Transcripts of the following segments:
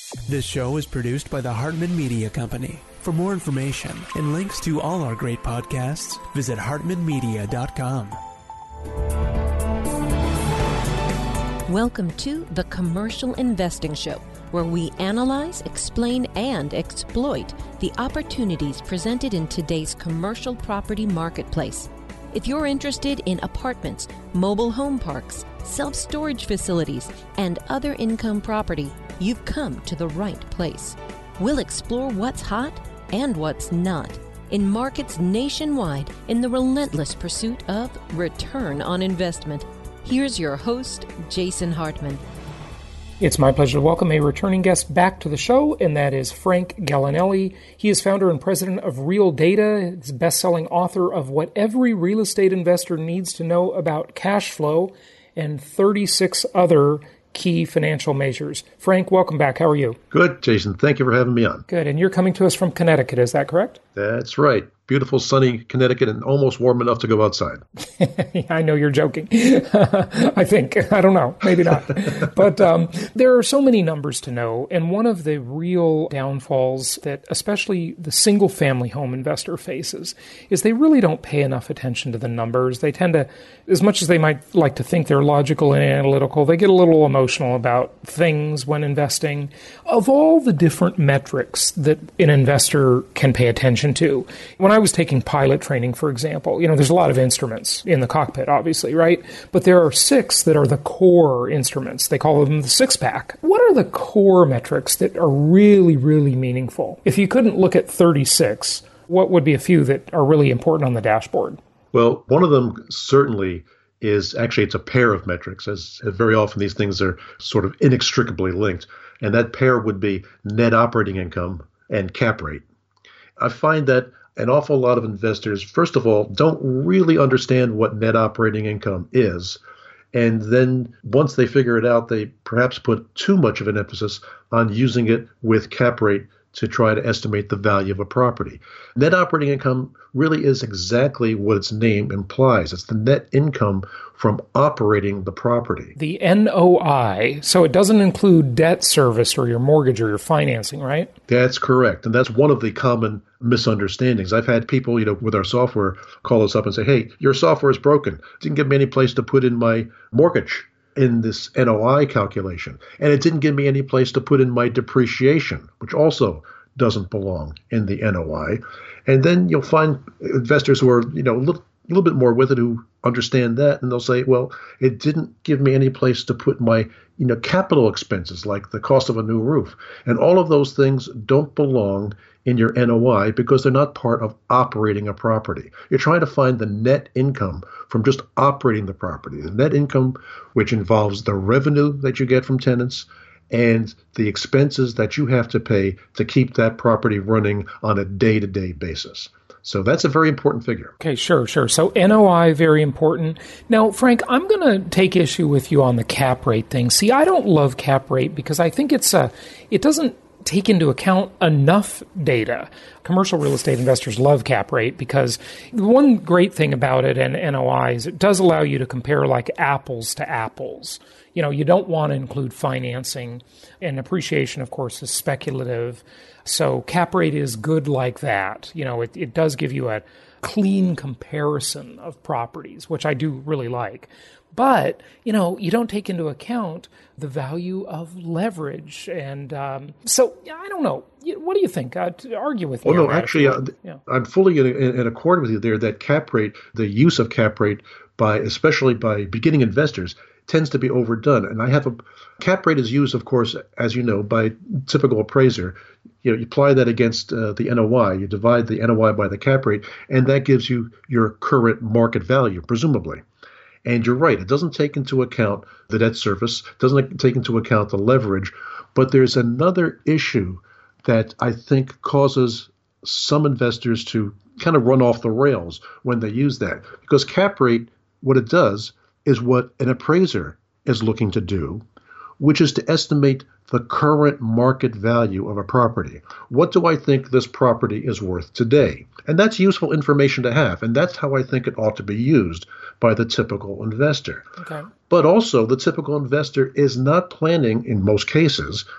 This show is produced by the Hartman Media Company. For more information and links to all our great podcasts, visit hartmanmedia.com. Welcome to The Commercial Investing Show, where we analyze, explain, and exploit the opportunities presented in today's commercial property marketplace. If you're interested in apartments, mobile home parks, self-storage facilities, and other income property, you've come to the right place. We'll explore what's hot and what's not in markets nationwide in the relentless pursuit of return on investment. Here's your host, Jason Hartman. It's my pleasure to welcome a returning guest back to the show, and that is Frank Gallinelli. He is founder and president of Real Data. He's best-selling author of What Every Real Estate Investor Needs to Know About Cash Flow and 36 other key financial measures. Frank, welcome back. How are you? Good, Jason. Thank you for having me on. Good. And you're coming to us from Connecticut, is that correct? That's right. Beautiful, sunny Connecticut and almost warm enough to go outside. I know you're joking. I think. I don't know. Maybe not. But there are so many numbers to know. And one of the real downfalls that especially the single-family home investor faces is they really don't pay enough attention to the numbers. They tend to, as much as they might like to think they're logical and analytical, they get a little emotional about things when investing. Of all the different metrics that an investor can pay attention to, when I was taking pilot training, for example, there's a lot of instruments in the cockpit, obviously, right? But there are 6 that are the core instruments. They call them the 6-pack. What are the core metrics that are really, really meaningful? If you couldn't look at 36, what would be a few that are really important on the dashboard? Well, one of them certainly is actually it's a pair of metrics, as very often these things are sort of inextricably linked. And that pair would be net operating income and cap rate. I find that an awful lot of investors, first of all, don't really understand what net operating income is. And then once they figure it out, they perhaps put too much of an emphasis on using it with cap rate to try to estimate the value of a property. Net operating income really is exactly what its name implies. It's the net income from operating the property. The NOI, so it doesn't include debt service or your mortgage or your financing, right? That's correct. And that's one of the common misunderstandings. I've had people, with our software call us up and say, hey, your software is broken. Didn't give me any place to put in my mortgage in this NOI calculation. And it didn't give me any place to put in my depreciation, which also doesn't belong in the NOI. And then you'll find investors who are, a little bit more with it who understand that, and they'll say, well, it didn't give me any place to put my, capital expenses like the cost of a new roof. And all of those things don't belong in your NOI because they're not part of operating a property. You're trying to find the net income from just operating the property, the net income which involves the revenue that you get from tenants and the expenses that you have to pay to keep that property running on a day-to-day basis. So that's a very important figure. Okay, sure. So NOI, very important. Now, Frank, I'm going to take issue with you on the cap rate thing. See, I don't love cap rate because I think it doesn't take into account enough data. Commercial real estate investors love cap rate because the one great thing about it and NOI is it does allow you to compare like apples to apples. You don't want to include financing, and appreciation, of course, is speculative. So cap rate is good like that. It does give you a clean comparison of properties, which I do really like. But, you don't take into account the value of leverage. And so I don't know. What do you think? Argue with me. Oh, no, actually, I'm fully in accord with you there that cap rate, the use of cap rate, especially by beginning investors, tends to be overdone. And cap rate is used, of course, as you know, by typical appraiser. You apply that against the NOI. You divide the NOI by the cap rate, and that gives you your current market value, presumably. And you're right, it doesn't take into account the debt service, doesn't take into account the leverage. But there's another issue that I think causes some investors to kind of run off the rails when they use that. Because cap rate, what it does is what an appraiser is looking to do, which is to estimate the current market value of a property. What do I think this property is worth today? And that's useful information to have, and that's how I think it ought to be used by the typical investor. Okay. But also, the typical investor is not planning, in most cases,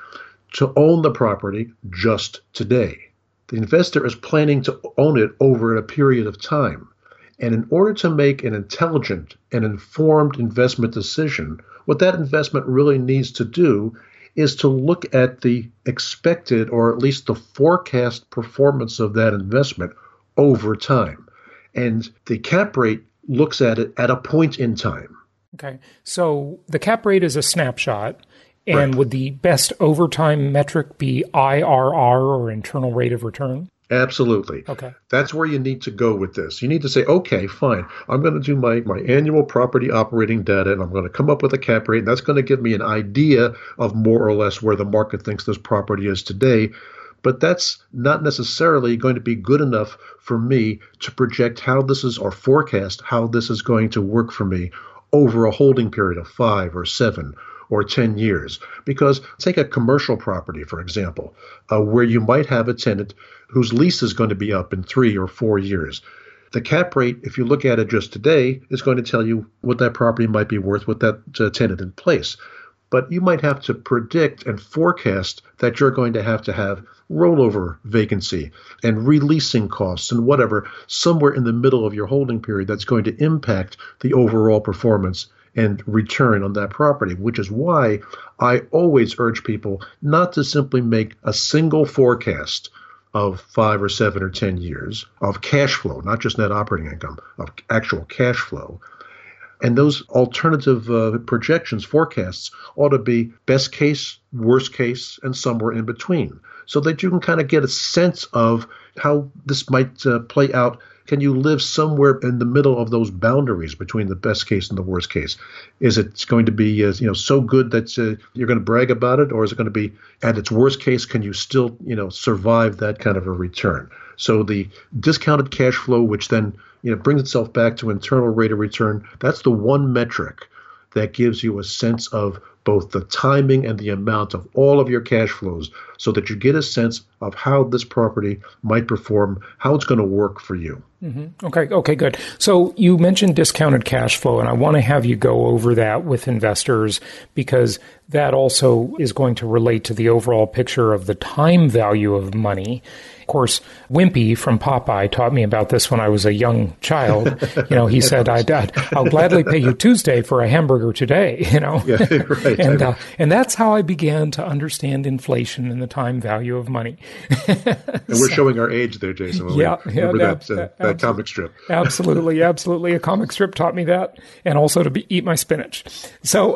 to own the property just today. The investor is planning to own it over a period of time. And in order to make an intelligent and informed investment decision, what that investment really needs to do is to look at the expected, or at least the forecast performance of that investment over time. And the cap rate looks at it at a point in time. Okay. So the cap rate is a snapshot. And Right. would the best overtime metric be IRR, or internal rate of return? Absolutely. Okay. That's where you need to go with this. You need to say, okay, fine. I'm going to do my annual property operating data, and I'm going to come up with a cap rate. And that's going to give me an idea of more or less where the market thinks this property is today. But that's not necessarily going to be good enough for me to project how this is, or forecast how this is going to work for me over a holding period of 5 or 7 or 10 years. Because take a commercial property, for example, where you might have a tenant whose lease is going to be up in 3 or 4 years. The cap rate, if you look at it just today, is going to tell you what that property might be worth with that tenant in place. But you might have to predict and forecast that you're going to have rollover vacancy and releasing costs and whatever, somewhere in the middle of your holding period that's going to impact the overall performance and return on that property, which is why I always urge people not to simply make a single forecast of 5 or 7 or 10 years of cash flow, not just net operating income, of actual cash flow. And those alternative projections, forecasts, ought to be best case, worst case, and somewhere in between, so that you can kind of get a sense of how this might play out. Can you live somewhere in the middle of those boundaries between the best case and the worst case? Is it going to be so good that you're going to brag about it, or is it going to be at its worst case? Can you still survive that kind of a return? So the discounted cash flow, which then brings itself back to internal rate of return, that's the one metric that gives you a sense of both the timing and the amount of all of your cash flows, so that you get a sense of how this property might perform, how it's going to work for you. Mm-hmm. Okay, good. So you mentioned discounted cash flow, and I want to have you go over that with investors, because that also is going to relate to the overall picture of the time value of money. Of course, Wimpy from Popeye taught me about this when I was a young child. He said, I'll gladly pay you Tuesday for a hamburger today, Yeah, right. And that's how I began to understand inflation and the time value of money. And we're showing our age there, Jason. Remember that comic strip. Absolutely. A comic strip taught me that, and also to eat my spinach. So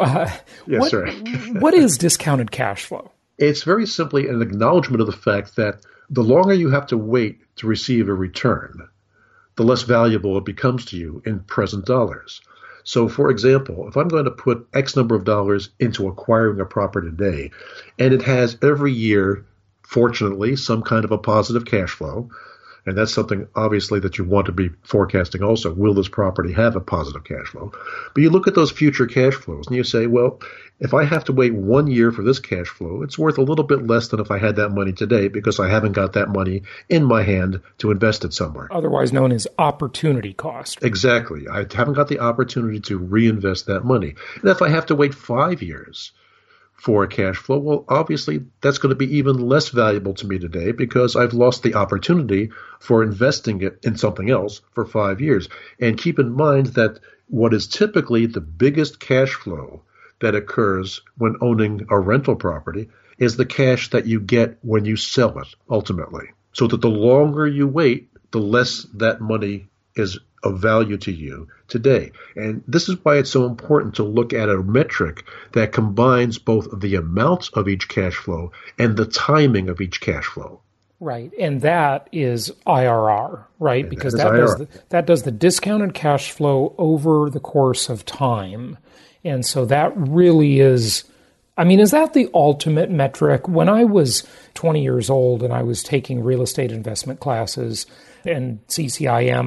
what is discounted cash flow? It's very simply an acknowledgement of the fact that the longer you have to wait to receive a return, the less valuable it becomes to you in present dollars. So, for example, if I'm going to put X number of dollars into acquiring a property today, and it has every year, fortunately, some kind of a positive cash flow, and that's something obviously that you want to be forecasting also. Will this property have a positive cash flow? But you look at those future cash flows and you say, well, if I have to wait 1 year for this cash flow, it's worth a little bit less than if I had that money today, because I haven't got that money in my hand to invest it somewhere. Otherwise known as opportunity cost. Exactly. I haven't got the opportunity to reinvest that money. And if I have to wait 5 years for a cash flow, well, obviously that's going to be even less valuable to me today, because I've lost the opportunity for investing it in something else for 5 years. And keep in mind that what is typically the biggest cash flow that occurs when owning a rental property is the cash that you get when you sell it, ultimately. So that the longer you wait, the less that money is of value to you today. And this is why it's so important to look at a metric that combines both the amount of each cash flow and the timing of each cash flow. Right. And that is IRR, right? And because that does the discounted cash flow over the course of time. And so that really is, is that the ultimate metric? When I was 20 years old and I was taking real estate investment classes and CCIM,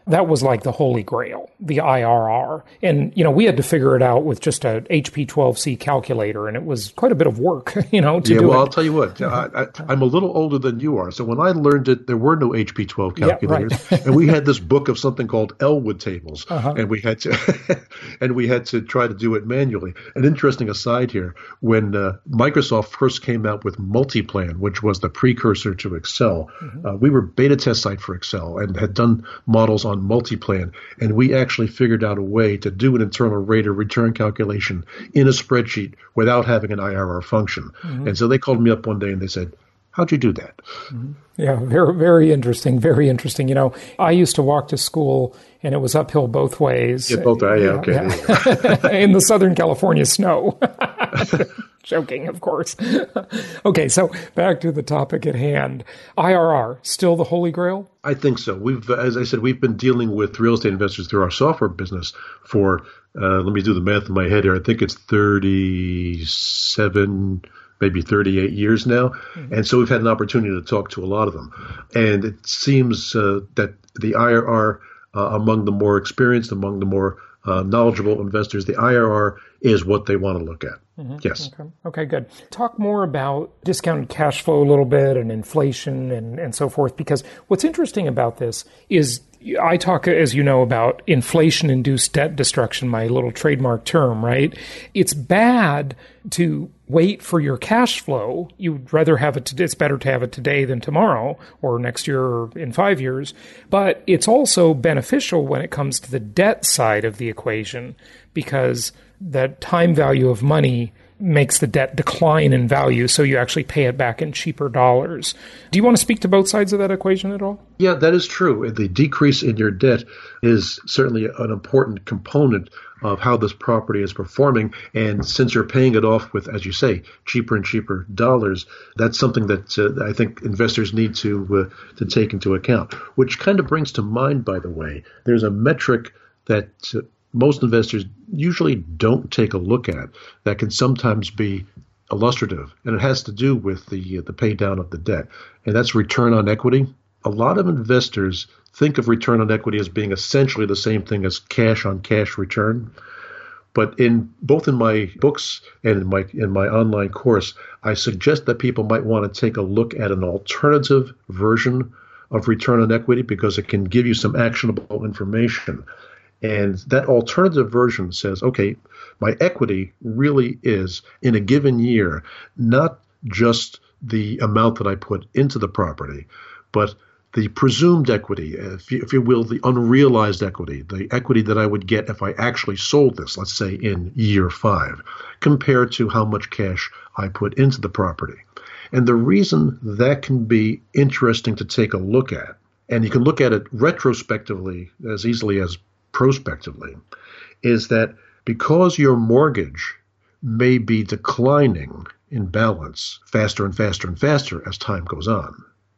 That was like the holy grail, the IRR. And, we had to figure it out with just a HP 12C calculator, and it was quite a bit of work, to do it. I'll tell you what, I'm a little older than you are. So when I learned it, there were no HP 12 calculators. Right. And we had this book of something called Elwood tables, and we had to try to do it manually. An interesting aside here, when Microsoft first came out with Multiplan, which was the precursor to Excel, we were beta test site for Excel and had done models on Multiplan, and we actually figured out a way to do an internal rate of return calculation in a spreadsheet without having an IRR function. And so they called me up one day and they said, "How'd you do that?" Yeah, very, very interesting. Very interesting. I used to walk to school, and it was uphill both ways. Yeah, both. Okay. In the Southern California snow. Joking, of course. Okay, so back to the topic at hand. IRR, still the holy grail? I think so. As I said, we've been dealing with real estate investors through our software business for, let me do the math in my head here. I think it's 37, maybe 38 years now. And so we've had an opportunity to talk to a lot of them. And it seems that the IRR among the more experienced, among the more knowledgeable investors, the IRR is what they want to look at. Yes. Okay, good. Talk more about discounted cash flow a little bit and inflation and so forth, because what's interesting about this is I talk, as you know, about inflation-induced debt destruction, my little trademark term, right? It's bad to wait for your cash flow. You'd rather have it it's better to have it today than tomorrow or next year or in 5 years. But it's also beneficial when it comes to the debt side of the equation, because the time value of money makes the debt decline in value, so you actually pay it back in cheaper dollars. Do you want to speak to both sides of that equation at all? Yeah, that is true. The decrease in your debt is certainly an important component of how this property is performing. And since you're paying it off with, as you say, cheaper and cheaper dollars, that's something that I think investors need to take into account. Which kind of brings to mind, by the way, there's a metric that most investors usually don't take a look at that can sometimes be illustrative, and it has to do with the pay down of the debt, and that's return on equity. A lot of investors think of return on equity as being essentially the same thing as cash on cash return. But both in my books and in my online course, I suggest that people might want to take a look at an alternative version of return on equity, because it can give you some actionable information. And that alternative version says, okay, my equity really is, in a given year, not just the amount that I put into the property, but the presumed equity, if you will, the unrealized equity, the equity that I would get if I actually sold this, let's say in year 5, compared to how much cash I put into the property. And the reason that can be interesting to take a look at, and you can look at it retrospectively as easily as prospectively, is that because your mortgage may be declining in balance faster and faster and faster as time goes on,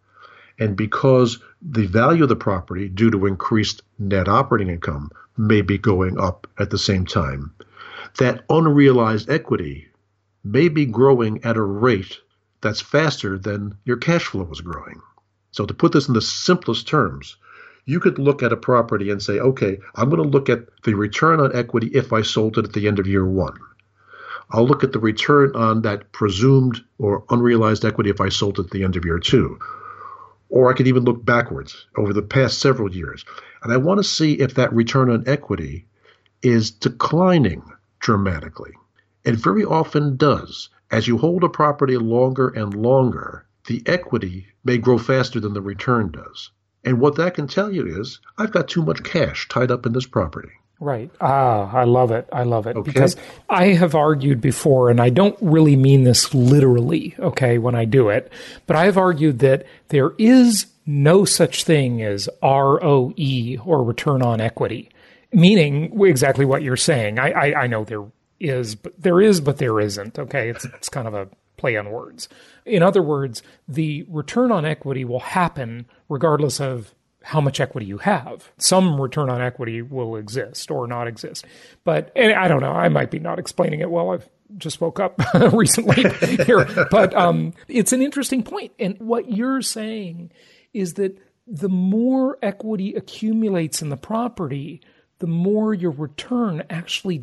and because the value of the property due to increased net operating income may be going up at the same time, that unrealized equity may be growing at a rate that's faster than your cash flow is growing. So to put this in the simplest terms, you could look at a property and say, okay, I'm going to look at the return on equity if I sold it at the end of year 1. I'll look at the return on that presumed or unrealized equity if I sold it at the end of year 2. Or I could even look backwards over the past several years. And I want to see if that return on equity is declining dramatically. It very often does. As you hold a property longer and longer, the equity may grow faster than the return does. And what that can tell you is, I've got too much cash tied up in this property. Right. I love it. I love it. Okay. Because I have argued before, and I don't really mean this literally, okay, when I do it, but I have argued that there is no such thing as ROE, or return on equity, meaning exactly what you're saying. I know there is, but there isn't, okay? It's kind of a play on words. In other words, the return on equity will happen regardless of how much equity you have. Some return on equity will exist or not exist. But, and I don't know, I might be not explaining it well. I've just woke up recently here. But it's an interesting point. And what you're saying is that the more equity accumulates in the property, the more your return actually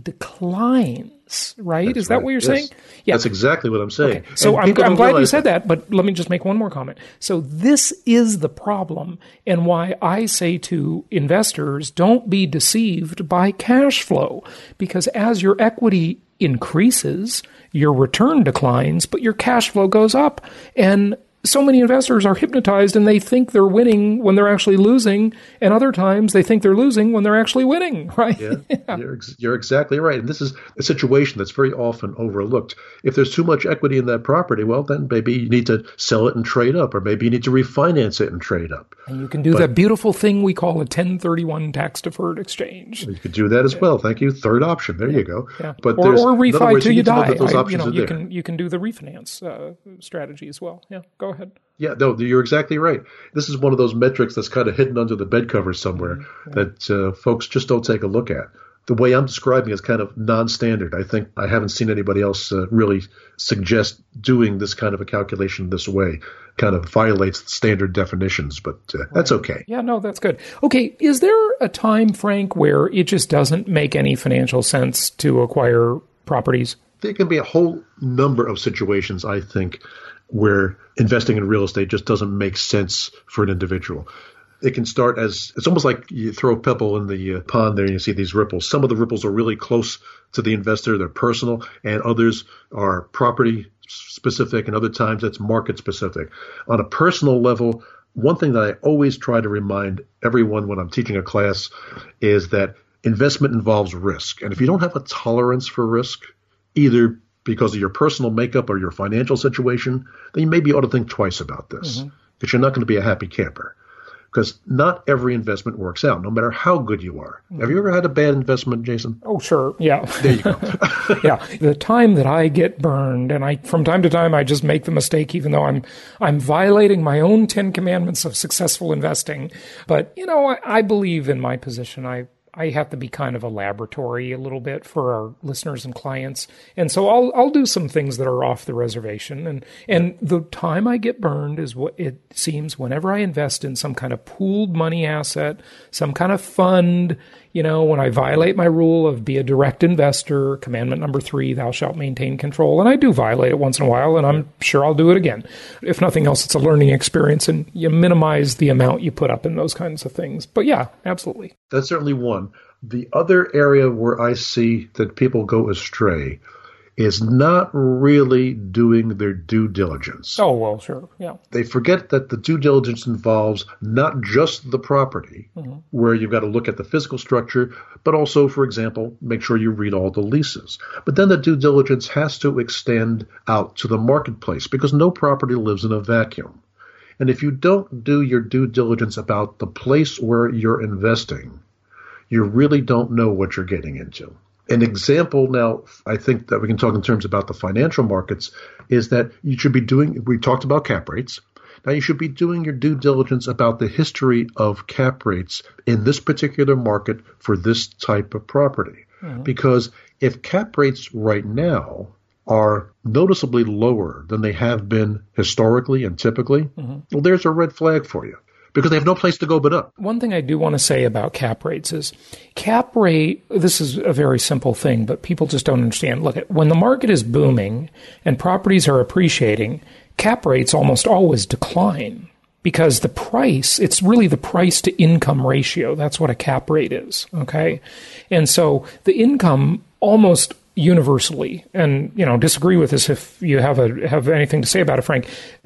declines, right? That's Is that right. what you're Yes. saying? Yeah. That's exactly what I'm saying. Okay. So And I'm glad you realize said that, but let me just make one more comment. So this is the problem, and why I say to investors, don't be deceived by cash flow, because as your equity increases, your return declines, but your cash flow goes up. And so many investors are hypnotized and they think they're winning when they're actually losing. And other times they think they're losing when they're actually winning, right? Yeah, you're exactly right. And this is a situation that's very often overlooked. If there's too much equity in that property, well, then maybe you need to sell it and trade up, or maybe you need to refinance it and trade up. And you can do that beautiful thing we call a 1031 tax-deferred exchange. You could do that as well. Thank you. Third option. There you go. Yeah. But or in other refi words, till you need to know die. that those options are you there. can do the refinance strategy as well. Yeah, go ahead. Yeah, no, you're exactly right. This is one of those metrics that's kind of hidden under the bed covers somewhere that folks just don't take a look at. The way I'm describing is kind of non-standard. I think I haven't seen anybody else really suggest doing this kind of a calculation this way. Kind of violates standard definitions, but that's okay. Yeah, no, that's good. Okay, is there a time, Frank, where it just doesn't make any financial sense to acquire properties? There can be a whole number of situations, I think, where investing in real estate just doesn't make sense for an individual. It can start as, it's almost like you throw a pebble in the pond there and you see these ripples. Some of the ripples are really close to the investor, they're personal, and others are property specific, and other times it's market specific. On a personal level, one thing that I always try to remind everyone when I'm teaching a class is that investment involves risk. And if you don't have a tolerance for risk, either because of your personal makeup or your financial situation, then you maybe ought to think twice about this, because you're not going to be a happy camper. Because not every investment works out, no matter how good you are. Have you ever had a bad investment, Jason? Oh, sure. Yeah. There you go. Yeah. The time that I get burned, and from time to time, I just make the mistake, even though I'm violating my own 10 commandments of successful investing. But, I believe in my position. I have to be kind of a laboratory a little bit for our listeners and clients. And so I'll do some things that are off the reservation. And the time I get burned is what it seems whenever I invest in some kind of pooled money asset, some kind of fund, when I violate my rule of be a direct investor, commandment number 3, thou shalt maintain control. And I do violate it once in a while, and I'm sure I'll do it again. If nothing else, it's a learning experience, and you minimize the amount you put up in those kinds of things. But yeah, absolutely. That's certainly one. The other area where I see that people go astray is not really doing their due diligence. Oh, well, sure. Yeah. They forget that the due diligence involves not just the property, where you've got to look at the physical structure, but also, for example, make sure you read all the leases. But then the due diligence has to extend out to the marketplace, because no property lives in a vacuum. And if you don't do your due diligence about the place where you're investing, you really don't know what you're getting into. An example now, I think that we can talk in terms about the financial markets, is that you should be doing, we talked about cap rates. Now you should be doing your due diligence about the history of cap rates in this particular market for this type of property. Because if cap rates right now are noticeably lower than they have been historically and typically, well, there's a red flag for you. Because they have no place to go but up. One thing I do want to say about cap rates is cap rate, this is a very simple thing, but people just don't understand. Look, when the market is booming and properties are appreciating, cap rates almost always decline because the price, it's really the price to income ratio. That's what a cap rate is, okay? And so the income almost universally, and disagree with this if you have anything to say about it, Frank,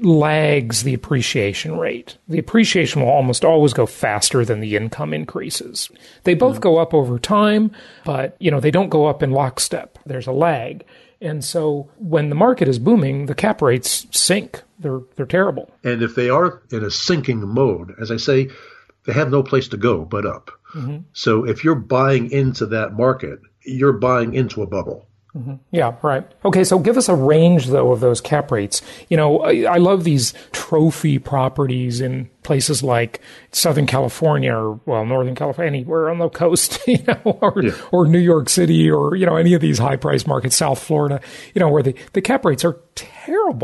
lags the appreciation rate. The appreciation will almost always go faster than the income increases. They both go up over time, but they don't go up in lockstep. There's a lag. And so when the market is booming, the cap rates sink. They're terrible. And if they are in a sinking mode, as I say, they have no place to go but up. So if you're buying into that market, you're buying into a bubble. Yeah, right. Okay, so give us a range, though, of those cap rates. I love these trophy properties in places like Southern California or, Northern California, anywhere on the coast, or New York City or, any of these high-priced markets, South Florida, where the cap rates are terrible.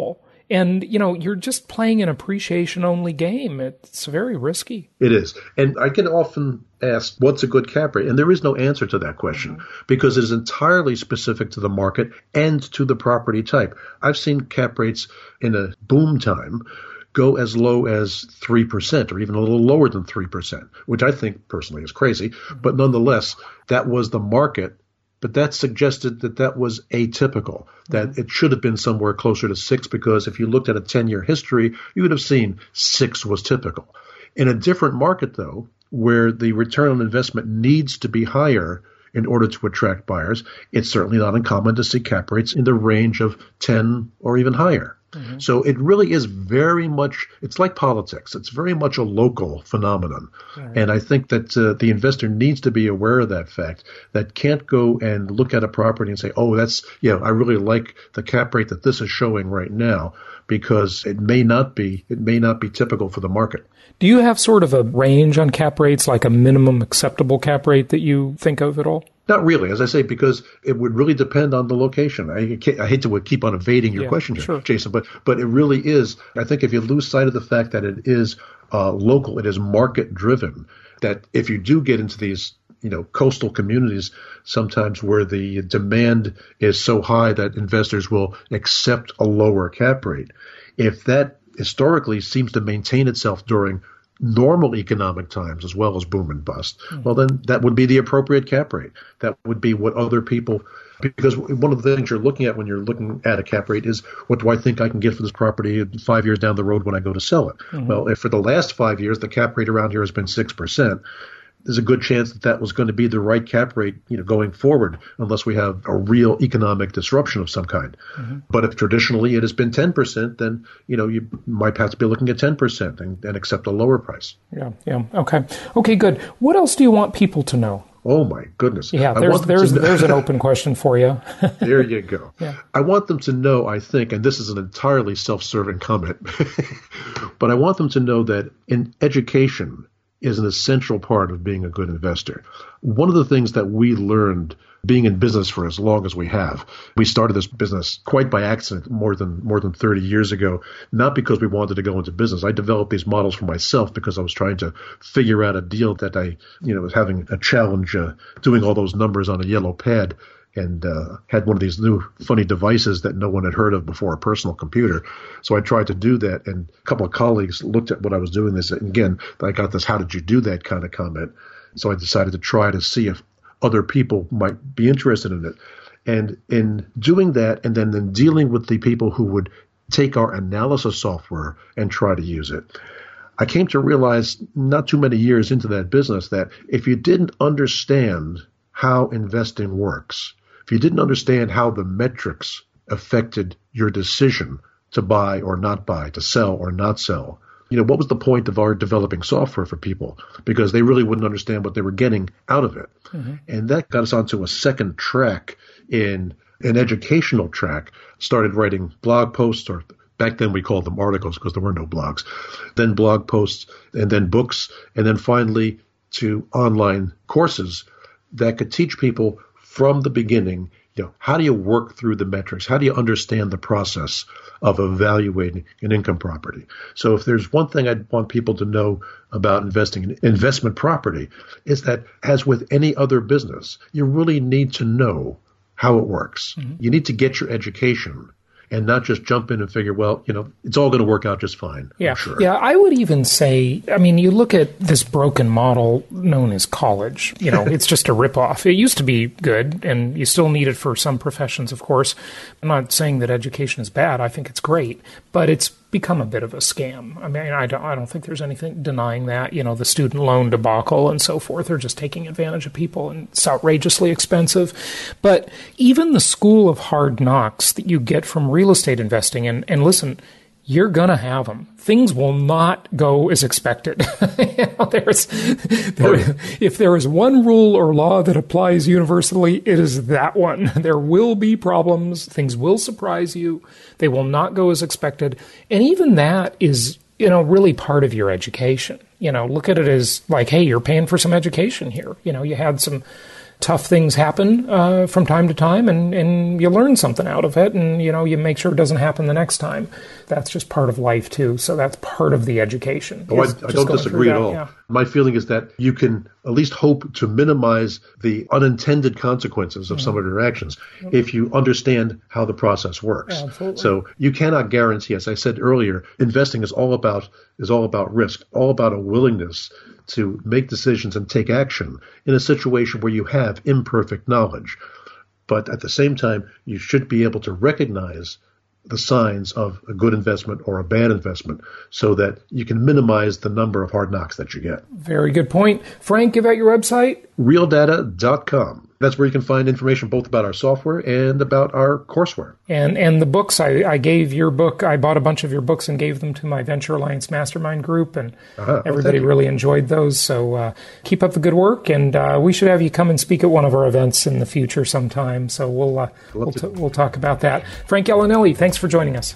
And, you're just playing an appreciation-only game. It's very risky. It is. And I get often asked, what's a good cap rate? And there is no answer to that question because it is entirely specific to the market and to the property type. I've seen cap rates in a boom time go as low as 3% or even a little lower than 3%, which I think personally is crazy. But nonetheless, that was the market. But that suggested that was atypical, that it should have been somewhere closer to 6, because if you looked at a 10-year history, you would have seen 6 was typical. In a different market, though, where the return on investment needs to be higher in order to attract buyers, it's certainly not uncommon to see cap rates in the range of 10 or even higher. So it really is very much, it's like politics. It's very much a local phenomenon. And I think that the investor needs to be aware of that fact, that can't go and look at a property and say, oh, I really like the cap rate that this is showing right now, because it may not be typical for the market. Do you have sort of a range on cap rates, like a minimum acceptable cap rate that you think of at all? Not really, as I say, because it would really depend on the location. I hate to keep on evading your question here, Jason, but it really is. I think if you lose sight of the fact that it is local, it is market driven, that if you do get into these coastal communities, sometimes where the demand is so high that investors will accept a lower cap rate, if that historically seems to maintain itself during normal economic times as well as boom and bust, well, then that would be the appropriate cap rate. That would be what other people, because one of the things you're looking at when you're looking at a cap rate is, what do I think I can get for this property 5 years down the road when I go to sell it? Well, if for the last 5 years the cap rate around here has been 6%, there's a good chance that was going to be the right cap rate, going forward, unless we have a real economic disruption of some kind. But if traditionally it has been 10%, then, you might have to be looking at 10% and accept a lower price. Yeah. Okay, good. What else do you want people to know? Oh, my goodness. Yeah, there's an open question for you. There you go. Yeah. I want them to know, I think, and this is an entirely self-serving comment, but I want them to know that in education is an essential part of being a good investor. One of the things that we learned being in business for as long as we have, we started this business quite by accident more than 30 years ago, not because we wanted to go into business. I developed these models for myself because I was trying to figure out a deal that I, was having a challenge doing all those numbers on a yellow pad, and had one of these new funny devices that no one had heard of before, a personal computer. So I tried to do that, and a couple of colleagues looked at what I was doing. They said, again, I got this, how did you do that kind of comment? So I decided to try to see if other people might be interested in it. And in doing that, and then in dealing with the people who would take our analysis software and try to use it, I came to realize not too many years into that business that if you didn't understand how investing works, if you didn't understand how the metrics affected your decision to buy or not buy, to sell or not sell, what was the point of our developing software for people? Because they really wouldn't understand what they were getting out of it. And that got us onto a second track, in an educational track, started writing blog posts, or back then we called them articles because there were no blogs, then blog posts, and then books, and then finally to online courses that could teach people from the beginning, how do you work through the metrics? How do you understand the process of evaluating an income property? So if there's one thing I'd want people to know about investing in investment property, is that, as with any other business, you really need to know how it works. You need to get your education and not just jump in and figure, well, it's all going to work out just fine. Yeah, I'm sure. Yeah. I would even say, you look at this broken model known as college. It's just a ripoff. It used to be good, and you still need it for some professions, of course. I'm not saying that education is bad. I think it's great, but it's become a bit of a scam. I don't think there's anything denying that. The student loan debacle and so forth are just taking advantage of people, and it's outrageously expensive. But even the school of hard knocks that you get from real estate investing, and listen, you're going to have them. Things will not go as expected. If there is one rule or law that applies universally, it is that one. There will be problems. Things will surprise you. They will not go as expected. And even that is, really part of your education. Look at it as like, hey, you're paying for some education here. You had some tough things happen from time to time, and you learn something out of it, and you make sure it doesn't happen the next time. That's just part of life too. So that's part of the education. Oh, I don't disagree at all. Yeah. My feeling is that you can at least hope to minimize the unintended consequences of some of your actions if you understand how the process works. Yeah, absolutely. So you cannot guarantee, as I said earlier, investing is all about risk, all about a willingness to make decisions and take action in a situation where you have imperfect knowledge. But at the same time, you should be able to recognize the signs of a good investment or a bad investment so that you can minimize the number of hard knocks that you get. Very good point. Frank, give out your website. Realdata.com. That's where you can find information both about our software and about our courseware. And the books, I gave your book, I bought a bunch of your books and gave them to my Venture Alliance Mastermind group, and everybody really enjoyed those. So keep up the good work, and we should have you come and speak at one of our events in the future sometime. So we'll talk about that. Frank Gallinelli, thanks for joining us.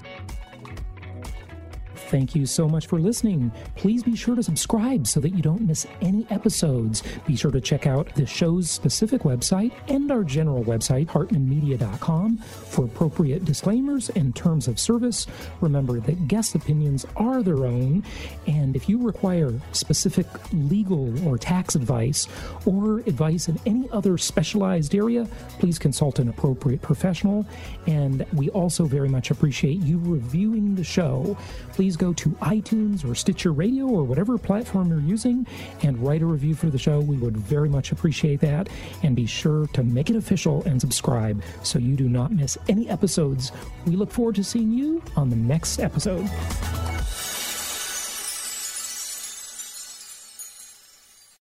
Thank you so much for listening. Please be sure to subscribe so that you don't miss any episodes. Be sure to check out the show's specific website and our general website, hartmanmedia.com, for appropriate disclaimers and terms of service. Remember that guest opinions are their own, and if you require specific legal or tax advice or advice in any other specialized area, please consult an appropriate professional. And we also very much appreciate you reviewing the show. Please go to iTunes or Stitcher Radio or whatever platform you're using and write a review for the show. We would very much appreciate that. And be sure to make it official and subscribe so you do not miss any episodes. We look forward to seeing you on the next episode.